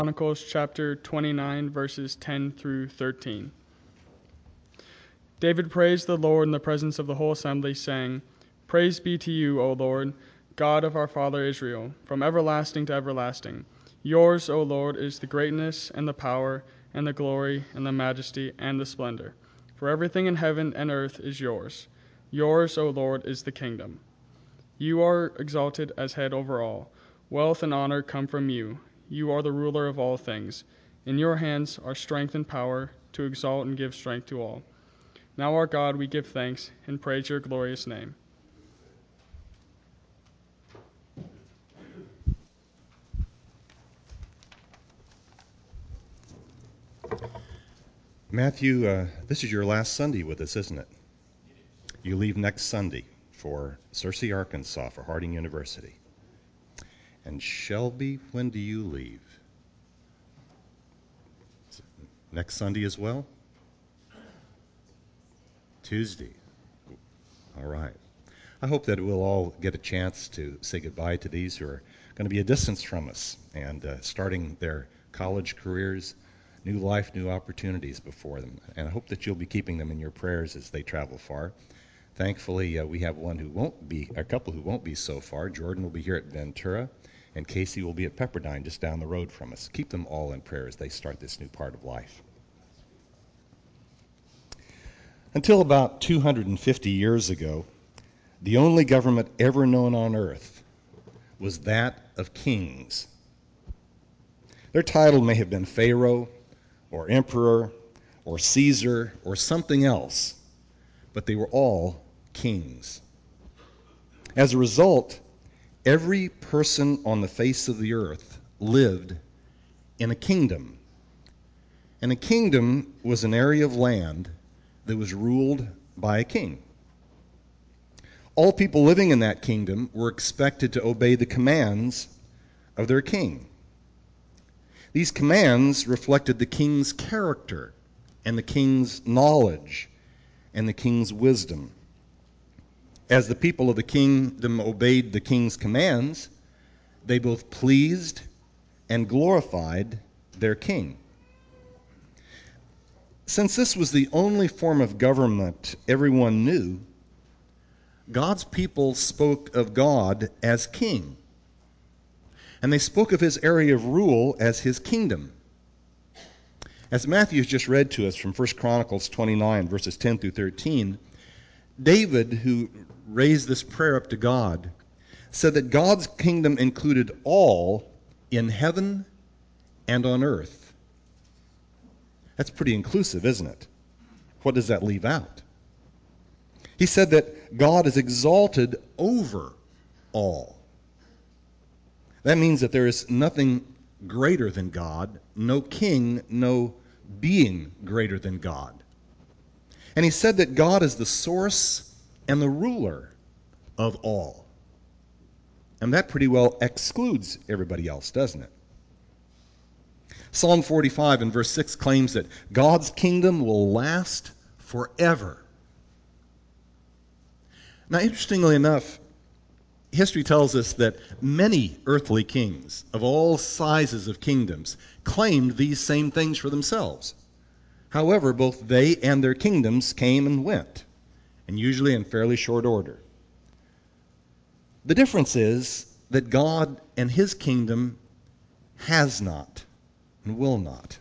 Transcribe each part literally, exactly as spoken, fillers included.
Chronicles chapter twenty-nine, verses ten through thirteen. David praised the Lord in the presence of the whole assembly, saying, Praise be to you, O Lord, God of our father Israel, from everlasting to everlasting. Yours, O Lord, is the greatness and the power and the glory and the majesty and the splendor. For everything in heaven and earth is yours. Yours, O Lord, is the kingdom. You are exalted as head over all. Wealth and honor come from you. You are the ruler of all things. In your hands are strength and power to exalt and give strength to all. Now, our God, we give thanks and praise your glorious name. Matthew, uh, this is your last Sunday with us, isn't it? You leave next Sunday for Searcy, Arkansas, for Harding University. And Shelby, when do you leave? Next Sunday as well? Tuesday. All right. I hope that we'll all get a chance to say goodbye to these who are going to be a distance from us and uh, starting their college careers, new life, new opportunities before them. And I hope that you'll be keeping them in your prayers as they travel far. Thankfully, uh, we have one who won't be, a couple who won't be so far. Jordan will be here at Ventura, and Casey will be at Pepperdine, just down the road from us. Keep them all in prayer as they start this new part of life. Until about two hundred fifty years ago, the only government ever known on earth was that of kings. Their title may have been Pharaoh, or Emperor, or Caesar, or something else, but they were all kings. As a result, every person on the face of the earth lived in a kingdom. And a kingdom was an area of land that was ruled by a king. All people living in that kingdom were expected to obey the commands of their king. These commands reflected the king's character and the king's knowledge and the king's wisdom. As the people of the kingdom obeyed the king's commands, they both pleased and glorified their king. Since this was the only form of government everyone knew, God's people spoke of God as king, and they spoke of his area of rule as his kingdom. As Matthew has just read to us from First Chronicles twenty-nine, verses ten through thirteen, David, who raised this prayer up to God, said that God's kingdom included all in heaven and on earth. That's pretty inclusive, isn't it? What does that leave out? He said that God is exalted over all. That means that there is nothing greater than God, no king, no being greater than God. And he said that God is the source and the ruler of all. And that pretty well excludes everybody else, doesn't it? Psalm forty-five and verse six claims that God's kingdom will last forever. Now, interestingly enough, history tells us that many earthly kings of all sizes of kingdoms claimed these same things for themselves. However, both they and their kingdoms came and went, and usually in fairly short order. The difference is that God and his kingdom has not and will not.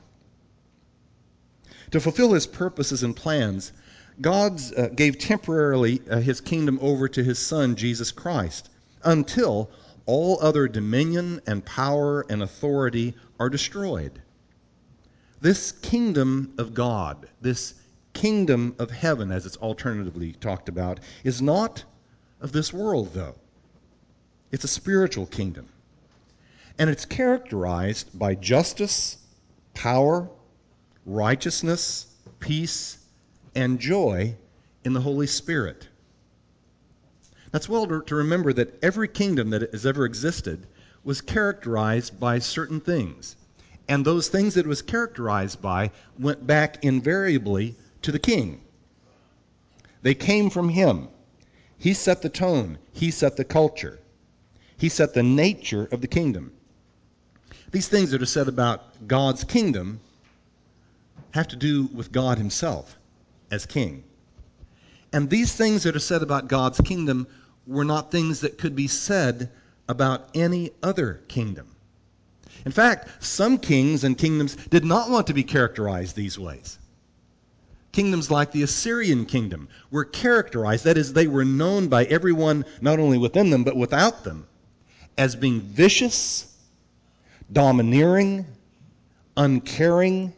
To fulfill his purposes and plans, God uh, gave temporarily uh, his kingdom over to his Son, Jesus Christ, until all other dominion and power and authority are destroyed. This kingdom of God, this kingdom of heaven, as it's alternatively talked about, is not of this world, though. It's a spiritual kingdom. And it's characterized by justice, power, righteousness, peace, and joy in the Holy Spirit. That's well to, to remember that every kingdom that has ever existed was characterized by certain things. And those things that it was characterized by went back invariably to the king. They came from him. He set the tone. He set the culture. He set the nature of the kingdom. These things that are said about God's kingdom have to do with God himself as king. And these things that are said about God's kingdom were not things that could be said about any other kingdom. In fact, some kings and kingdoms did not want to be characterized these ways. Kingdoms like the Assyrian kingdom were characterized, that is, they were known by everyone, not only within them, but without them, as being vicious, domineering, uncaring,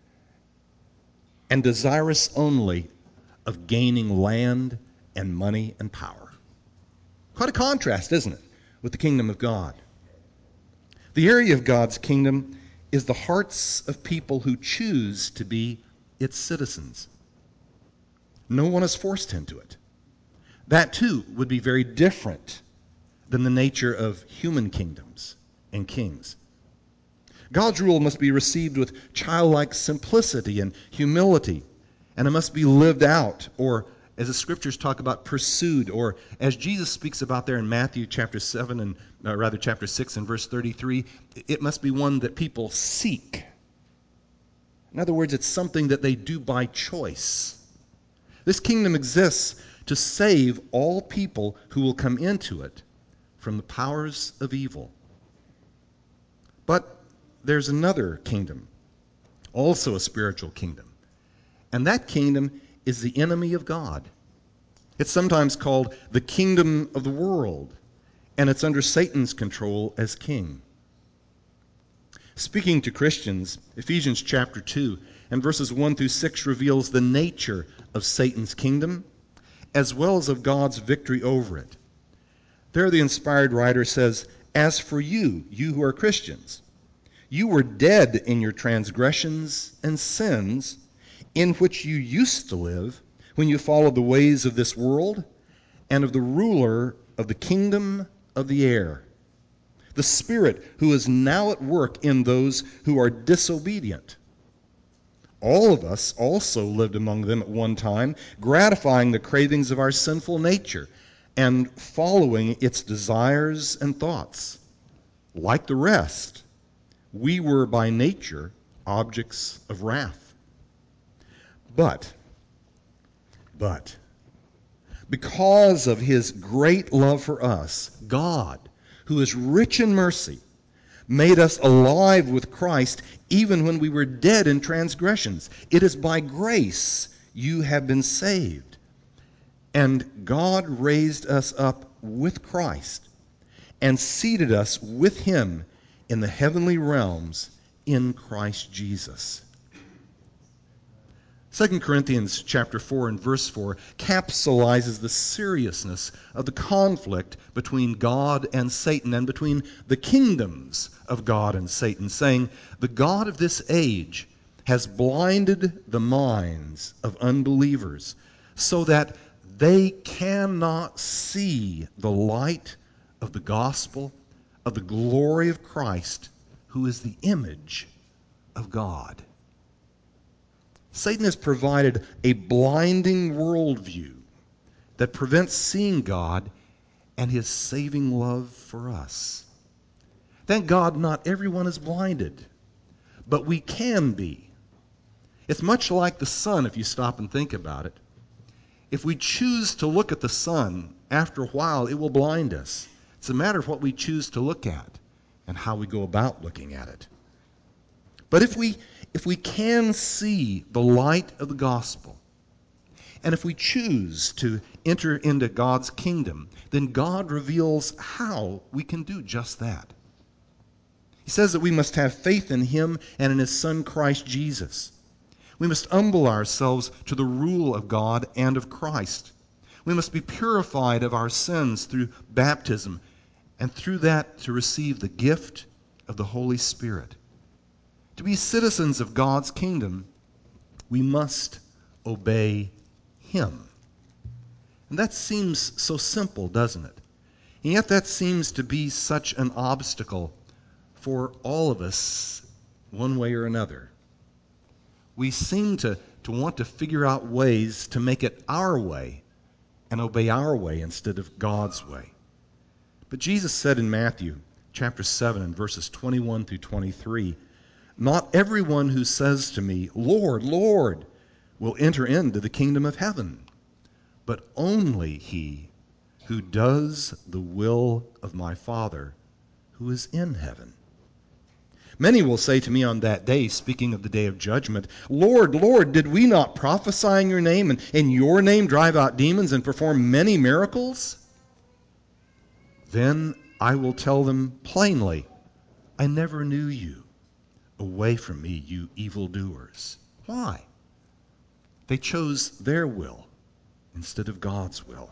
and desirous only of gaining land and money and power. Quite a contrast, isn't it, with the kingdom of God? The area of God's kingdom is the hearts of people who choose to be its citizens. No one is forced into it. That, too, would be very different than the nature of human kingdoms and kings. God's rule must be received with childlike simplicity and humility, and it must be lived out, or as the scriptures talk about, pursued, or as Jesus speaks about there in Matthew chapter seven, and uh, rather chapter six and verse thirty-three, it must be one that people seek. In other words, it's something that they do by choice. This kingdom exists to save all people who will come into it from the powers of evil. But there's another kingdom, also a spiritual kingdom, and that kingdom is the enemy of God. It's sometimes called the kingdom of the world, and it's under Satan's control as king. Speaking to Christians, Ephesians chapter two and verses one through six reveals the nature of Satan's kingdom as well as of God's victory over it. There the inspired writer says, "As for you, you who are Christians, you were dead in your transgressions and sins, in which you used to live when you followed the ways of this world and of the ruler of the kingdom of the air, the Spirit who is now at work in those who are disobedient. All of us also lived among them at one time, gratifying the cravings of our sinful nature and following its desires and thoughts. Like the rest, we were by nature objects of wrath. But, but, because of his great love for us, God, who is rich in mercy, made us alive with Christ even when we were dead in transgressions. It is by grace you have been saved. And God raised us up with Christ and seated us with him in the heavenly realms in Christ Jesus." Second Corinthians chapter four and verse four capsulizes the seriousness of the conflict between God and Satan and between the kingdoms of God and Satan, saying, "The God of this age has blinded the minds of unbelievers so that they cannot see the light of the gospel of the glory of Christ, who is the image of God." Satan has provided a blinding worldview that prevents seeing God and his saving love for us. Thank God not everyone is blinded, but we can be. It's much like the sun if you stop and think about it. If we choose to look at the sun, after a while it will blind us. It's a matter of what we choose to look at and how we go about looking at it. But if we if we can see the light of the gospel, and if we choose to enter into God's kingdom, then God reveals how we can do just that. He says that we must have faith in him and in his Son Christ Jesus. We must humble ourselves to the rule of God and of Christ. We must be purified of our sins through baptism, and through that to receive the gift of the Holy Spirit. To be citizens of God's kingdom, we must obey him. And that seems so simple, doesn't it? And yet that seems to be such an obstacle for all of us, one way or another. We seem to, to want to figure out ways to make it our way and obey our way instead of God's way. But Jesus said in Matthew chapter seven and verses twenty-one through twenty-three, "Not everyone who says to me, 'Lord, Lord,' will enter into the kingdom of heaven, but only he who does the will of my Father who is in heaven. Many will say to me on that day," speaking of the day of judgment, "Lord, Lord, did we not prophesy in your name, and in your name drive out demons and perform many miracles?" Then I will tell them plainly, 'I never knew you. Away from me, you evildoers.'" Why? They chose their will instead of God's will.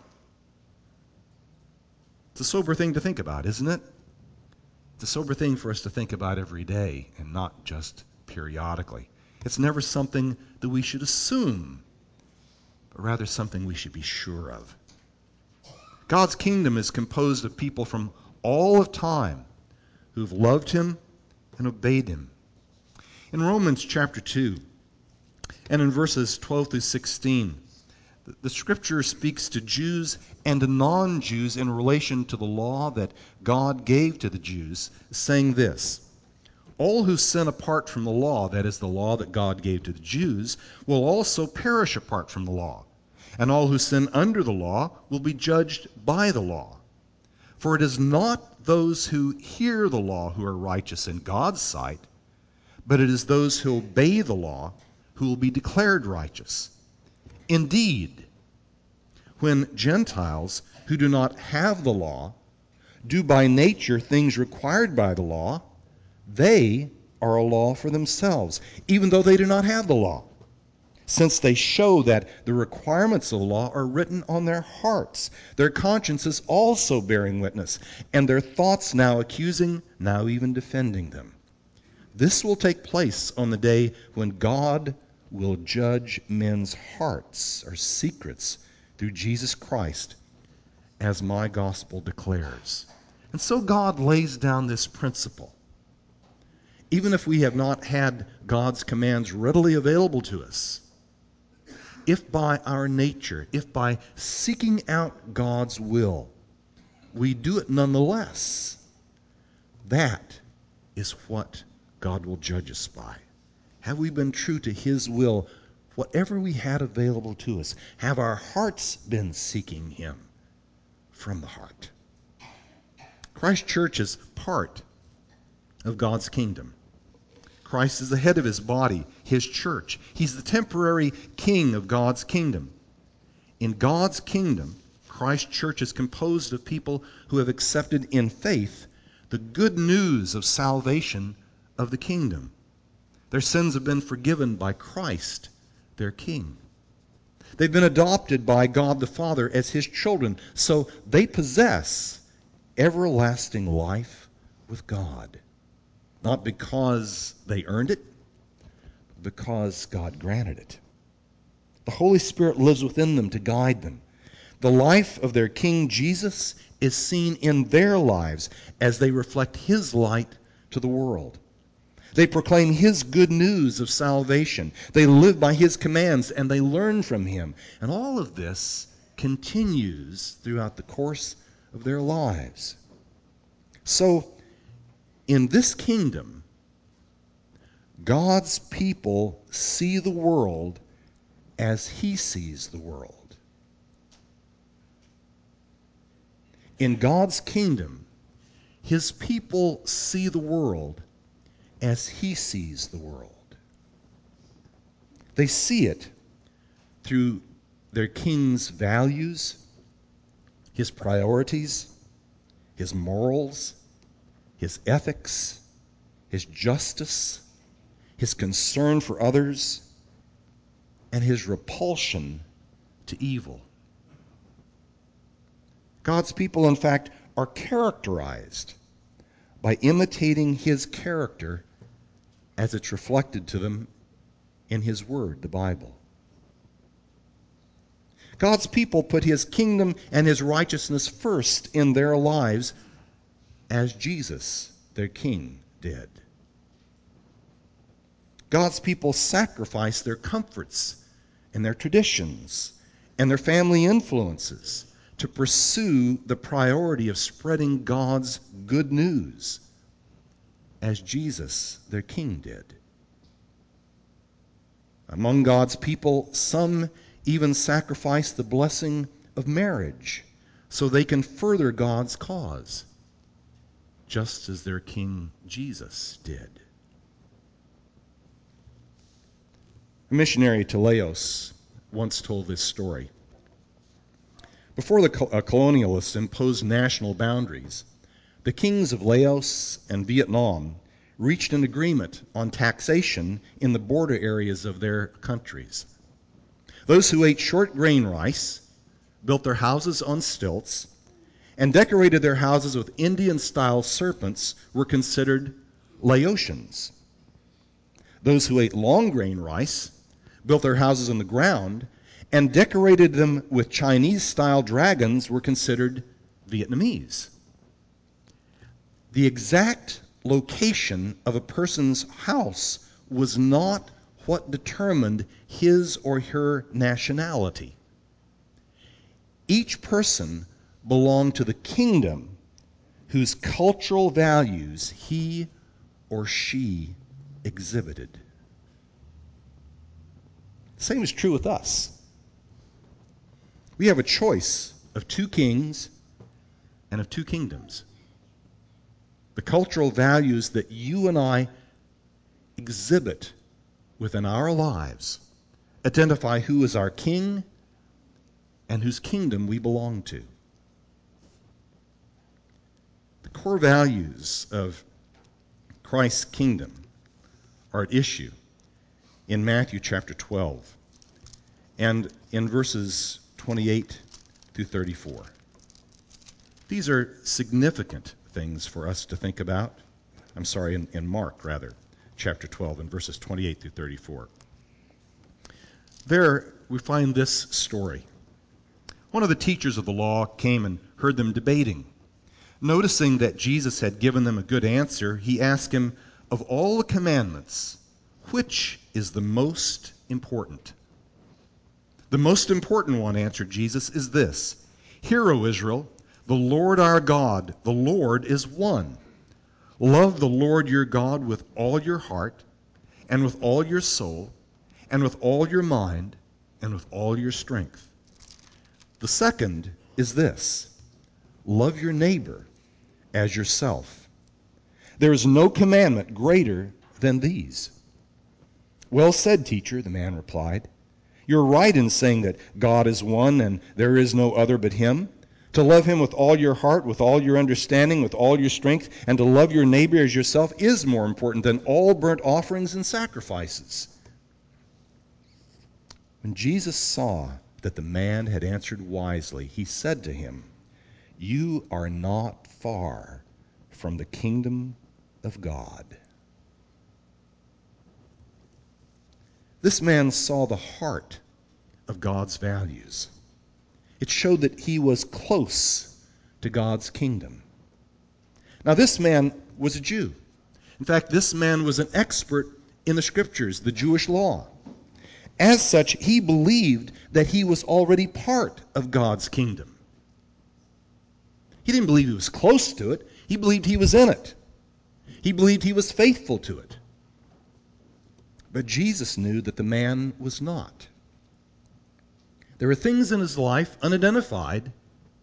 It's a sober thing to think about, isn't it? It's a sober thing for us to think about every day and not just periodically. It's never something that we should assume, but rather something we should be sure of. God's kingdom is composed of people from all of time who've loved him and obeyed him. In Romans chapter two, and in verses twelve through sixteen, the Scripture speaks to Jews and to non-Jews in relation to the law that God gave to the Jews, saying this: "All who sin apart from the law," that is, the law that God gave to the Jews, "will also perish apart from the law. And all who sin under the law will be judged by the law. For it is not those who hear the law who are righteous in God's sight, but it is those who obey the law who will be declared righteous. Indeed, when Gentiles who do not have the law do by nature things required by the law, they are a law for themselves, even though they do not have the law, since they show that the requirements of the law are written on their hearts, their consciences also bearing witness, and their thoughts now accusing, now even defending them. This will take place on the day when God will judge men's hearts or secrets through Jesus Christ, as my gospel declares." And so God lays down this principle. Even if we have not had God's commands readily available to us, if by our nature, if by seeking out God's will, we do it nonetheless, that is what God will judge us by. Have we been true to his will, whatever we had available to us? Have our hearts been seeking him from the heart? Christ Church is part of God's kingdom. Christ is the head of his body, his church. He's the temporary king of God's kingdom. In God's kingdom, Christ Church is composed of people who have accepted in faith the good news of salvation of the kingdom. Their sins have been forgiven by Christ, their King. They've been adopted by God the Father as his children, so they possess everlasting life with God. Not because they earned it, but because God granted it. The Holy Spirit lives within them to guide them. The life of their King Jesus is seen in their lives as they reflect his light to the world. They proclaim his good news of salvation. They live by his commands, and they learn from him. And all of this continues throughout the course of their lives. So, in this kingdom, God's people see the world as he sees the world. In God's kingdom, his people see the world as he sees the world. They see it through their king's values, his priorities, his morals, his ethics, his justice, his concern for others, and his repulsion to evil. God's people, in fact, are characterized by imitating his character as it's reflected to them in his word, the Bible. God's people put his kingdom and his righteousness first in their lives, as Jesus, their King, did. God's people sacrifice their comforts and their traditions and their family influences to pursue the priority of spreading God's good news, as Jesus, their king, did. Among God's people, some even sacrifice the blessing of marriage so they can further God's cause, just as their King Jesus did. A missionary to Laos once told this story. Before the uh, colonialists imposed national boundaries, the kings of Laos and Vietnam reached an agreement on taxation in the border areas of their countries. Those who ate short grain rice, built their houses on stilts, and decorated their houses with Indian-style serpents were considered Laotians. Those who ate long grain rice, built their houses on the ground, and decorated them with Chinese-style dragons were considered Vietnamese. The exact location of a person's house was not what determined his or her nationality. Each person belonged to the kingdom whose cultural values he or she exhibited. The same is true with us. We have a choice of two kings and of two kingdoms. The cultural values that you and I exhibit within our lives identify who is our king and whose kingdom we belong to. The core values of Christ's kingdom are at issue in Matthew chapter twelve and in verses twenty-eight through thirty-four. These are significant things for us to think about. I'm sorry, in, in Mark, rather, chapter twelve, and verses twenty-eight through thirty-four. There we find this story. One of the teachers of the law came and heard them debating. Noticing that Jesus had given them a good answer, he asked him, "Of all the commandments, which is the most important?" "The most important one," answered Jesus, "is this: Hear, O Israel, the Lord our God, the Lord is one. Love the Lord your God with all your heart, and with all your soul, and with all your mind, and with all your strength. The second is this: love your neighbor as yourself. There is no commandment greater than these." "Well said, teacher," the man replied. "You're right in saying that God is one and there is no other but him. To love him with all your heart, with all your understanding, with all your strength, and to love your neighbor as yourself is more important than all burnt offerings and sacrifices." When Jesus saw that the man had answered wisely, he said to him, "You are not far from the kingdom of God." This man saw the heart of God's values. It showed that he was close to God's kingdom. Now, this man was a Jew. In fact, this man was an expert in the scriptures, the Jewish law. As such, he believed that he was already part of God's kingdom. He didn't believe he was close to it. He believed he was in it. He believed he was faithful to it. But Jesus knew that the man was not. There were things in his life, unidentified,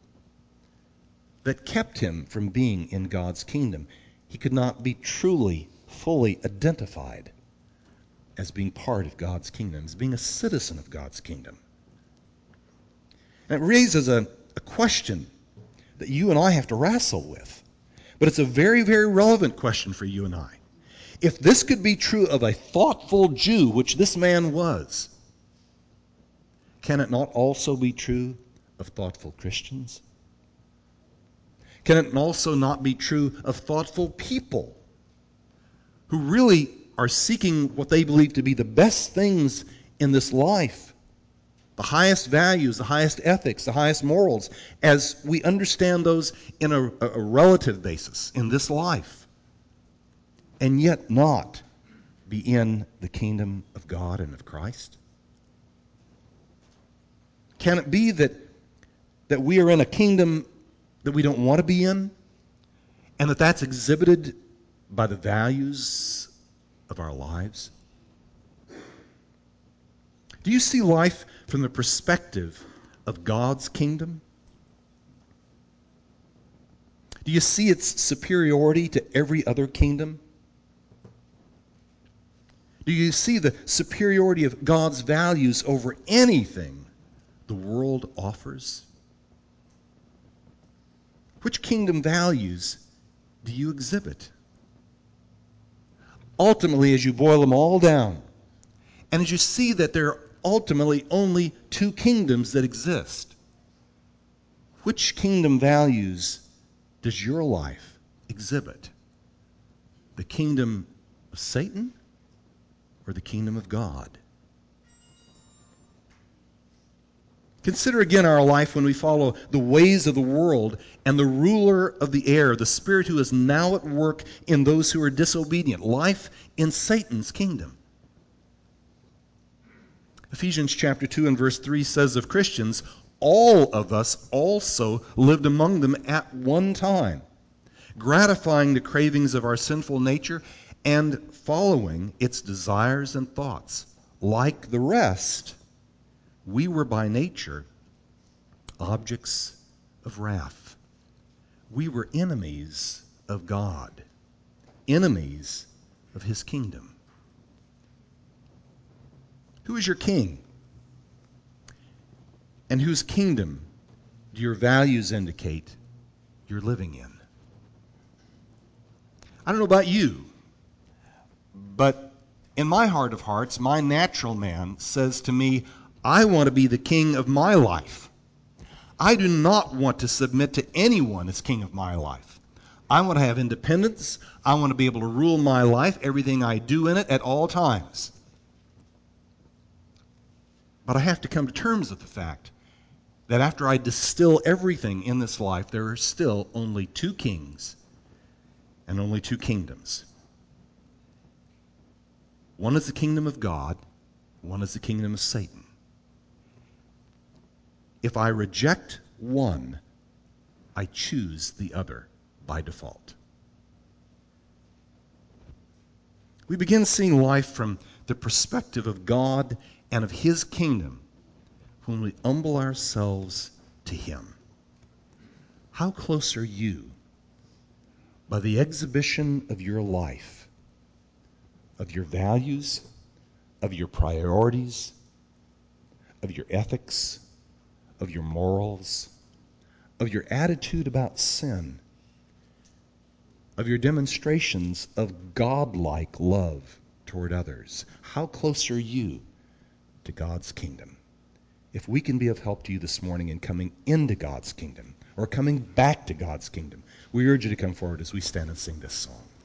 that kept him from being in God's kingdom. He could not be truly, fully identified as being part of God's kingdom, as being a citizen of God's kingdom. And it raises a, a question that you and I have to wrestle with. But it's a very, very relevant question for you and I. If this could be true of a thoughtful Jew, which this man was, can it not also be true of thoughtful Christians? Can it also not be true of thoughtful people who really are seeking what they believe to be the best things in this life, the highest values, the highest ethics, the highest morals, as we understand those in a, a relative basis in this life, and yet not be in the kingdom of God and of Christ? Can it be that that we are in a kingdom that we don't want to be in, and that that's exhibited by the values of our lives? Do you see life from the perspective of God's kingdom? Do you see its superiority to every other kingdom? Do you see the superiority of God's values over anything the world offers? Which kingdom values do you exhibit? Ultimately, as you boil them all down, and as you see that there are ultimately only two kingdoms that exist, which kingdom values does your life exhibit? The kingdom of Satan or the kingdom of God? Consider again our life when we follow the ways of the world and the ruler of the air, the spirit who is now at work in those who are disobedient. Life in Satan's kingdom. Ephesians chapter two and verse three says of Christians, all of us also lived among them at one time, gratifying the cravings of our sinful nature and following its desires and thoughts. Like the rest, we were by nature objects of wrath. We were enemies of God, enemies of his kingdom. Who is your king? And whose kingdom do your values indicate you're living in? I don't know about you, but in my heart of hearts, my natural man says to me, I want to be the king of my life. I do not want to submit to anyone as king of my life. I want to have independence. I want to be able to rule my life, everything I do in it at all times. But I have to come to terms with the fact that after I distill everything in this life, there are still only two kings and only two kingdoms. One is the kingdom of God, one is the kingdom of Satan. If I reject one, I choose the other by default. We begin seeing life from the perspective of God and of his kingdom when we humble ourselves to him. How close are you by the exhibition of your life, of your values, of your priorities, of your ethics, of your morals, of your attitude about sin, of your demonstrations of God-like love toward others? How close are you to God's kingdom? If we can be of help to you this morning in coming into God's kingdom or coming back to God's kingdom, we urge you to come forward as we stand and sing this song.